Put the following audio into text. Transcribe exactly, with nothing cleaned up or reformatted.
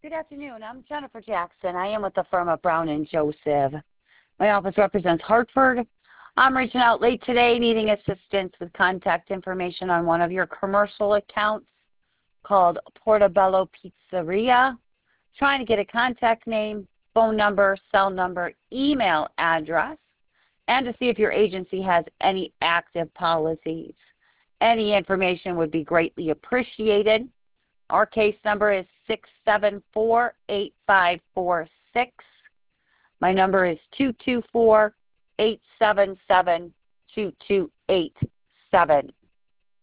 Good afternoon. I'm Jennifer Jackson. I am with the firm of Brown and Joseph. My office represents Hartford. I'm reaching out late today needing assistance with contact information on one of your commercial accounts called Portobello Pizzeria. Trying to get a contact name, phone number, cell number, email address, and to see if your agency has any active policies. Any information would be greatly appreciated. Our case number is six seven four, eight five four six. My number is two two four, eight seven seven, two two eight seven.